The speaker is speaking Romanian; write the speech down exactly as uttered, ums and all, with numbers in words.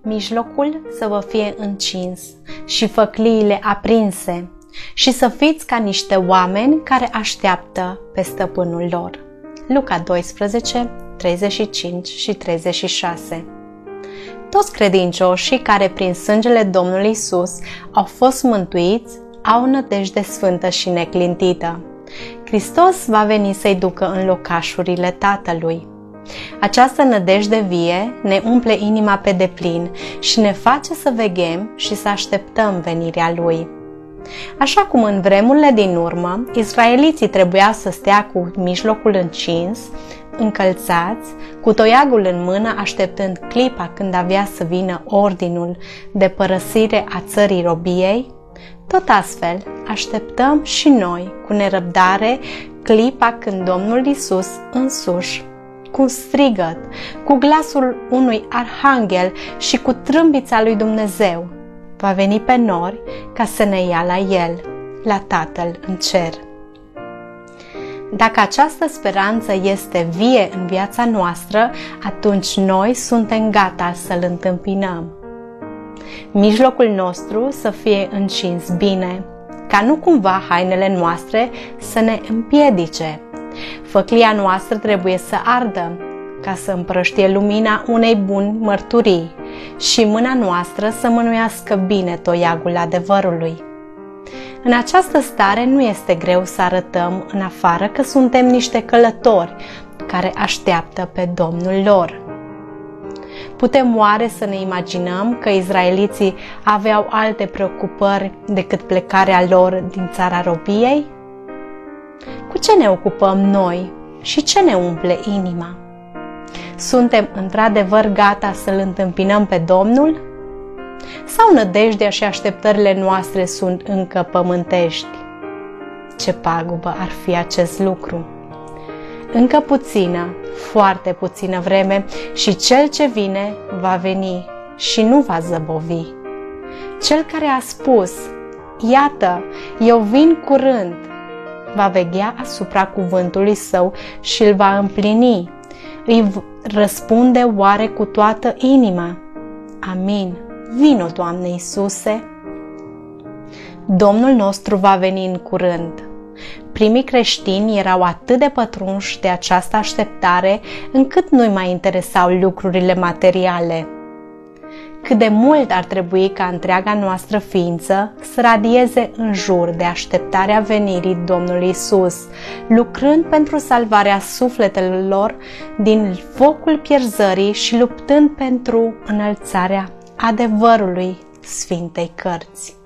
mijlocul să vă fie încins și făcliile aprinse și să fiți ca niște oameni care așteaptă pe stăpânul lor. Luca doisprezece, treizeci și cinci și treizeci și șase. Toți credincioșii care prin sângele Domnului Iisus au fost mântuiți au nădejde sfântă și neclintită. Hristos va veni să-i ducă în locașurile Tatălui. Această nădejde vie ne umple inima pe deplin și ne face să veghem și să așteptăm venirea Lui. Așa cum în vremurile din urmă, israeliții trebuia să stea cu mijlocul încins, încălțați, cu toiagul în mână, așteptând clipa când avea să vină ordinul de părăsire a țării robiei, tot astfel așteptăm și noi cu nerăbdare clipa când Domnul Iisus însuși, cu un strigăt, cu glasul unui arhanghel și cu trâmbița lui Dumnezeu, va veni pe nori ca să ne ia la El, la Tatăl în cer. Dacă această speranță este vie în viața noastră, atunci noi suntem gata să-L întâmpinăm. Mijlocul nostru să fie încins bine, ca nu cumva hainele noastre să ne împiedice. Făclia noastră trebuie să ardă, ca să împrăștie lumina unei buni mărturii și mâna noastră să mânuiască bine toiagul adevărului. În această stare nu este greu să arătăm în afară că suntem niște călători care așteaptă pe Domnul lor. Putem oare să ne imaginăm că izraeliții aveau alte preocupări decât plecarea lor din țara robiei? Cu ce ne ocupăm noi și ce ne umple inima? Suntem într-adevăr gata să-L întâmpinăm pe Domnul? Sau nădejdea și așteptările noastre sunt încă pământești? Ce pagubă ar fi acest lucru! Încă puțină, foarte puțină vreme și Cel ce vine va veni și nu va zăbovi. Cel care a spus, iată, eu vin curând, va veghea asupra cuvântului Său și îl va împlini. Îi răspunde oare cu toată inima? Amin. Vino, Doamne Iisuse! Domnul nostru va veni în curând. Primii creștini erau atât de pătrunși de această așteptare încât nu-i mai interesau lucrurile materiale. Cât de mult ar trebui ca întreaga noastră ființă să radieze în jur de așteptarea venirii Domnului Iisus, lucrând pentru salvarea sufletelor lor din focul pierzării și luptând pentru înălțarea adevărului Sfintei Cărți.